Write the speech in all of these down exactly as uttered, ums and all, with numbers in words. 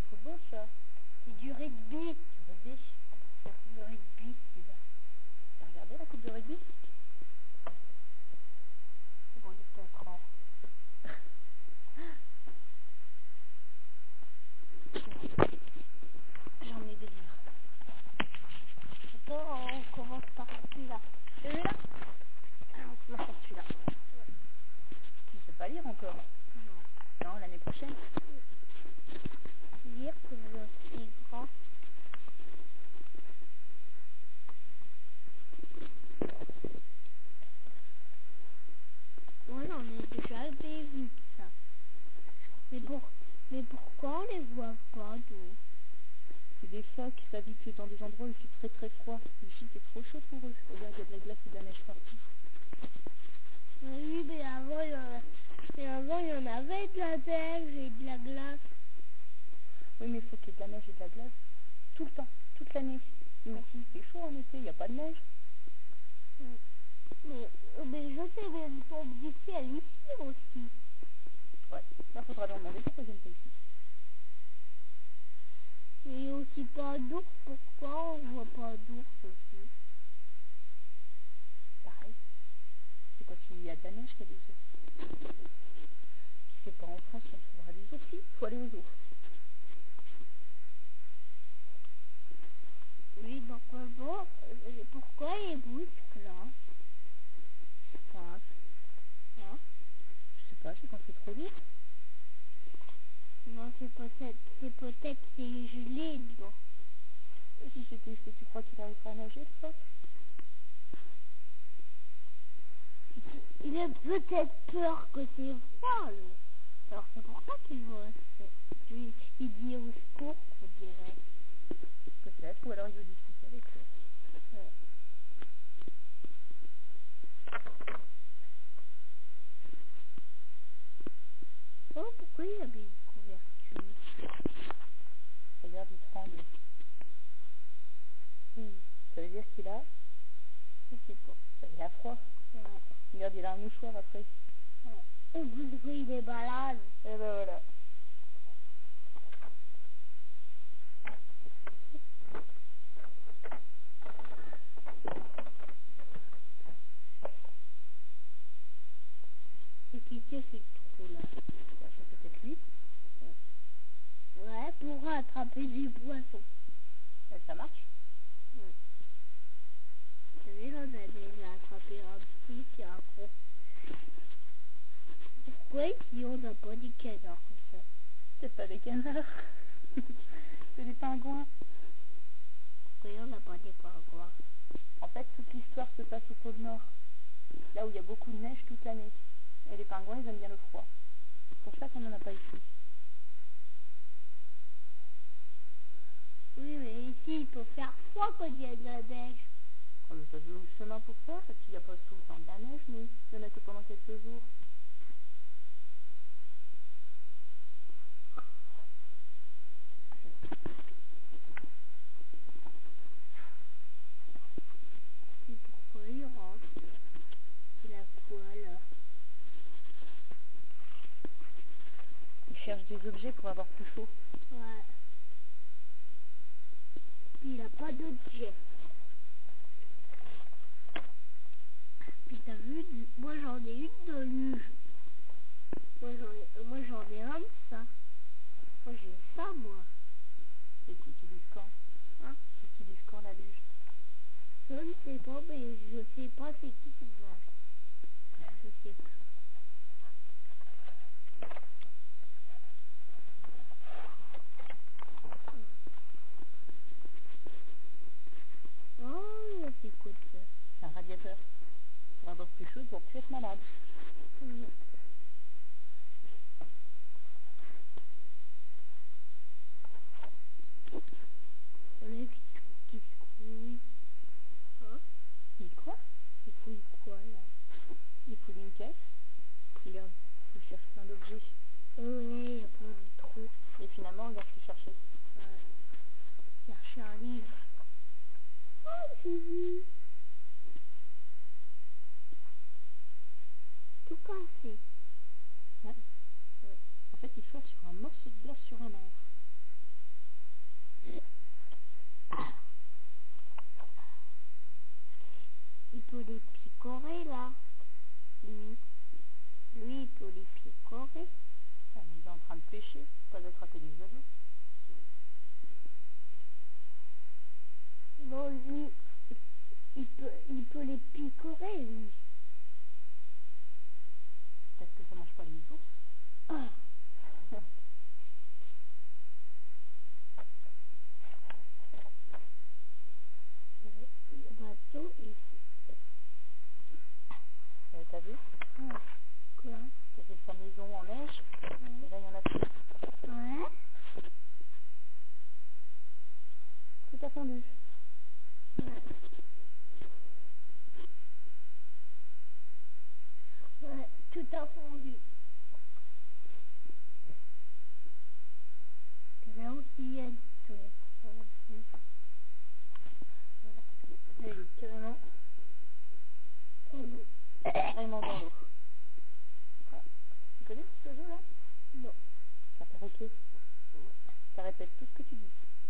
football, ça. C'est du rugby. Du rugby. C'est du rugby, celui-là. T'as regardé la coupe de rugby? Bon, il est quatre ans. J'en ai des livres. Attends, on commence par celui-là. Celui-là? Alors, on commence par celui-là. Ouais. Tu sais pas lire encore? Non. Non, l'année prochaine. Lire que je suis grand. Moi, j'en ai déjà vu ça. Mais, pour... Mais pourquoi on les voit pas d'eau? C'est des phoques, t'as vu que dans des endroits où il fait très très froid, ici c'est trop chaud pour eux. Regarde, il y a de la glace et de la neige partout. Oui, mais avant, il y en, a... mais avant, il y en avait de la neige et de la glace. Oui, mais il faut qu'il y ait de la neige et de la glace tout le temps, toute l'année. Nous ici, il fait chaud en été, il n'y a pas de neige. Mais, mais je sais, mais elles sont du ciel ici aussi. Ouais, là, faudra leur demander pourquoi ils viennent pas ici. Mais il n'y a aussi pas d'ours, pourquoi on voit pas d'ours aussi? Pareil. C'est quand il y a de la neige qu'il y a des ours. Si c'est pas en France, on trouvera des ours. Il faut aller aux ours. Oui, donc bon, euh, pourquoi ils brusquent là? Je sais pas. Hein? Je sais pas, c'est quand c'est trop lourd. Non, c'est peut-être, c'est peut-être c'est gelé dedans. Et si c'était gelé, tu crois qu'il arrivera à nager, le phoque? Il a peut-être peur que c'est froid, là. Alors c'est pour ça qu'il veut rester. Il, il dit au secours, on dirait. Peut-être, ou alors il veut discuter avec l'ours. Ouais. Oh, pourquoi il y avait une couverture? Regarde, il tremble. Oui. Ça veut dire qu'il a... Je sais pas. Bah, il a froid. Ouais. Regarde, il a un mouchoir après. Ouais. Et vous, il est malade. Et ben voilà. C'est qui qui a fait le trou là? Bah, c'est peut-être lui. Ouais. Ouais, pour attraper du poisson. Et ça marche. Ouais. Vous savez, là, on a déjà attrapé un petit et un gros. Pourquoi ici on n'a pas des canards comme ça? C'est pas des canards. C'est des pingouins. Pourquoi on n'a pas des pingouins? En fait, toute l'histoire se passe au pôle Nord. Là où il y a beaucoup de neige toute l'année. Et les pingouins, ils aiment bien le froid. C'est pour ça qu'on n'en a pas ici. Oui, mais ici, il peut faire froid quand il y a de la neige. Oh, mais t'as vu le chemin pour faire? Et puis il n'y a pas tout le temps de la neige, nous. Il n'y en a que pendant quelques jours. Et pourquoi il rentre? Il a quoi là? Il cherche des objets pour avoir plus chaud. Ouais. Puis il a pas d'objet. Puis t'as vu, du... moi j'en ai une de luge. Moi j'en ai, moi j'en ai un de ça. Moi j'ai ça moi. Et tu utilises quand? Hein? Tu utilises quand la luge? Je ne sais pas, mais je sais pas c'est qui qui me l'a. Je sais pas. Oh, c'est quoi ça? C'est un radiateur. Pour avoir plus chaud, pour plus être malade. Oui. On a qui se couille. Hein? Il quoi? Il fouille quoi là? Il fouille une caisse. Regarde, il cherche plein d'objets. Oui, il y a plein de trous. Et finalement, regarde ce qu'il cherchait. Ouais. Chercher un livre. Oh, j'ai vu. Tout cassé. Ouais. Ouais. En fait, il flotte sur un morceau de glace sur la mer. Il peut les picorer là. Lui. Lui, il peut les picorer. Ah, mais il est en train de pêcher, pas d'attraper les oiseaux. Non, lui, il peut, il peut les picorer, lui. Peut-être que ça mange pas les ours. Ah. Le bateau, il... Euh, T'as vu? Ah. Quoi? Il a fait sa maison en neige, Ouais. et là il y en a plus. Ouais. Tout a fondu. Ouais. Ouais, tout a fondu. Et là aussi, il y a tout fondu. Et il est carrément, carrément dans l'eau. Ah, tu connais cet oiseau là? Non. C'est un perroquet. Ça répète tout ce que tu dis.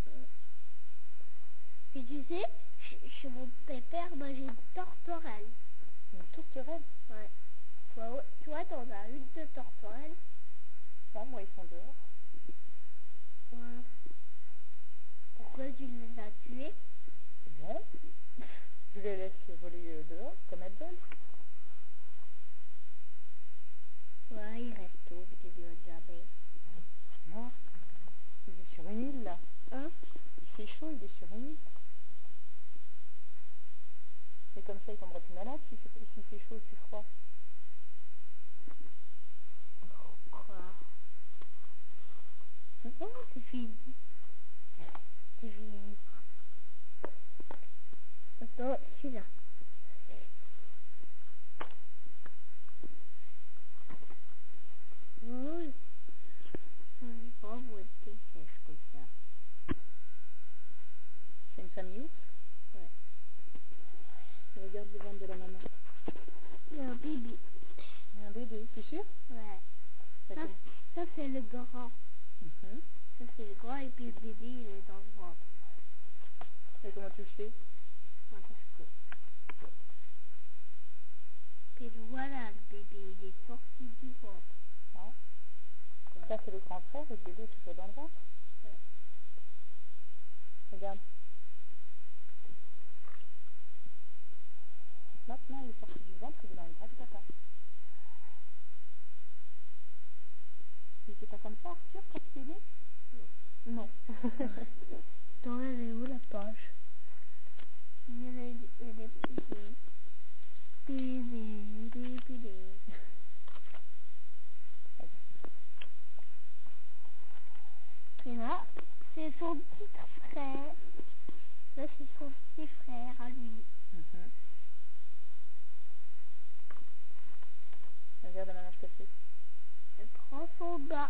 Et tu sais, chez, chez mon pépère, moi j'ai une tourterelle. Une tourterelle? Ouais. Toi, toi t'en as une de tourterelle? Non, moi ils sont dehors. Ouais. Pourquoi tu les as tués? Non. Je les laisse voler euh, dehors comme elles veulent. Ouais, il reste au milieu de la mer. Non. Il est sur une île là. Hein? Il fait chaud, il est sur une île. Et comme ça il tombera plus malade s'il fait, s'il fait chaud et plus froid. Quoi? Oh, c'est fini. C'est fini. Attends, celui-là. Oui. Je ne sais pas où est-ce qu'il sèche comme ça. C'est une famille ours? Ouais. Regarde le ventre de la maman. Il y a un bébé. Il y a un bébé, t'es sûr? Ouais. Ça, D'accord. ça c'est le grand. Mhm. Ça c'est le grand et puis le bébé il est dans le ventre. Et comment tu le sais? Ouais, parce que... Puis voilà, le bébé il est sorti du ventre. Non. Quoi? Ça c'est le grand frère et le bébé est toujours dans le ventre. Ouais. Regarde. Maintenant il est sorti du ventre, il est dans les bras de papa. Il était pas comme ça Arthur quand il est né? Non. Attends, elle est où la page? Elle est, elle est pliée. Pliée, pliée, pliée. Et là, c'est son petit frère. Là, c'est son petit frère à lui. Mhm. Regarde la maman ce qu'elle fait. Elle prend son bas.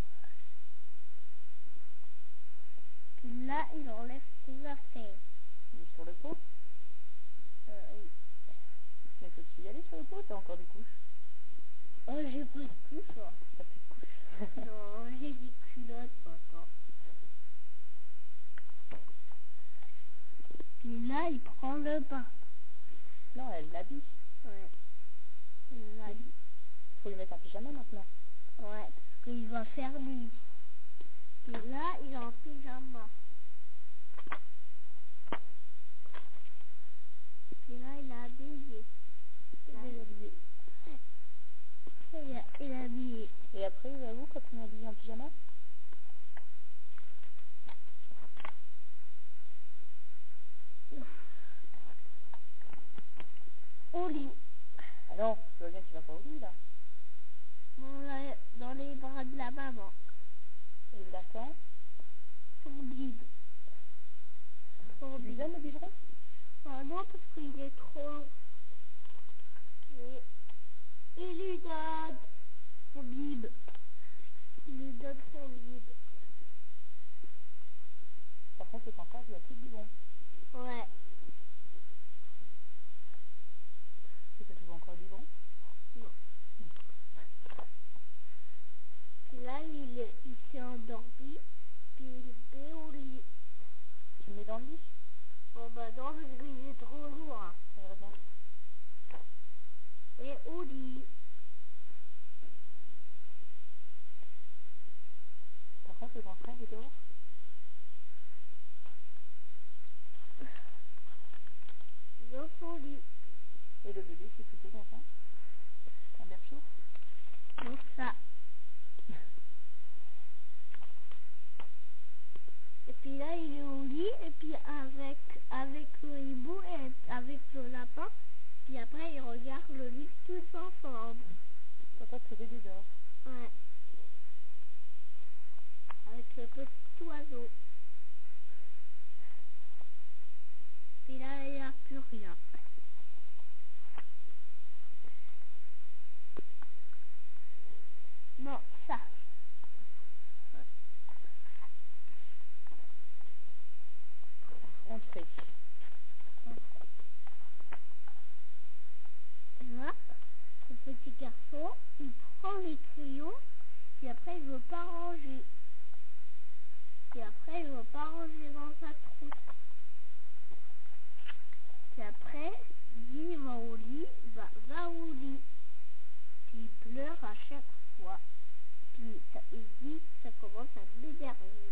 Puis là, il enlève ses affaires. Il est sur le pot. Euh, oui. Mais faut-tu y aller sur le pot? T'as encore des couches. Oh, j'ai pas de couche, moi. T'as plus de couches. Non, j'ai des culottes, papa. Puis là, il prend le bain. Non, elle l'habille. Ouais. Là, il- Faut lui mettre un pyjama maintenant. Ouais, parce qu'il va faire nuit. Puis là, il est en pyjama. Puis là, il a habillé. Là, Il est habillé. il a, il a habillé. Et après, il va où quand on est habillé en pyjama? Au lit. Ah non, je vois bien qu'il va pas au lit là. Dans, la- dans les bras de la maman. Et il attend. Son bide. Son Tu lui bide. donnes le biberon? Ah non, parce qu'il est trop long. Et il lui donne son bib. Il lui donne son bib. Par contre, le cancer, il n'y a plus de biberon. Ouais. Tu fais toujours encore le biberon? Non. Puis là, il, il s'est endormi. Puis il met au lit. dans le lit? Oh bah non, parce qu'il est trop loin. Allez, reviens. Et au lit. Par contre, le grand frère, il dort. Dans son lit. Et le bébé, c'est plutôt dans un, un berceau. Dans ça. Et puis là, il est au lit, et puis avec, avec le hibou et avec le lapin. Puis après, il regarde le livre tous ensemble. Papa, que le bébé dort. Ouais. Avec le petit oiseau. Puis là, il n'y a plus rien. Non, ça. Rentrée. Là, ce petit garçon, il prend les crayons, puis après, il veut pas ranger. Puis après, il veut pas ranger dans sa trousse. Puis après, il dit, il va au lit, bah, va au lit. Puis il pleure à chaque fois. Puis ça, il dit, ça commence à m'énerver.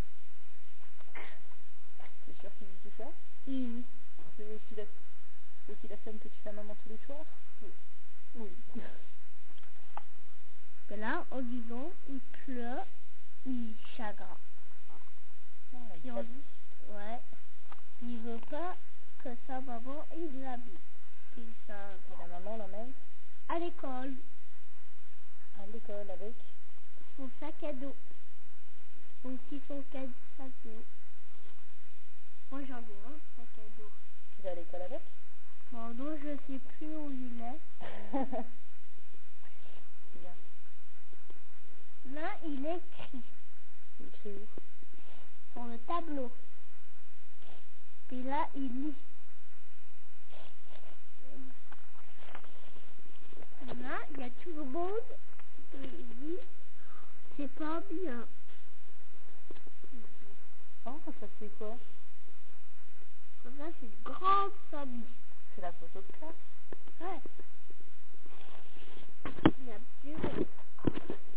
C'est sûr qu'il dit tout ça? Oui. C'est aussi la, c'est aussi la scène que tu fais à maman tous les soirs? Oui. Oui. Et là, en disant, il pleure, il chagrin. Ah, il Puis on s'habille. dit, ouais. Puis il veut pas que sa maman, il l'habille. Puis ça, Et la maman l'emmène à l'école, à l'école avec. son sac à dos. Aussi son sac à dos. Moi j'en ai un sac à dos. Tu vas à l'école avec? Bon, non, je sais plus où il est. Bien. Là, il écrit Il écrit où? sur le tableau. Puis là, il lit. Là, il y a tout le monde et il dit, c'est pas bien. Oh, ça c'est quoi? Là, c'est une grande famille. C'est la photo de classe. Ouais. Il y a plus.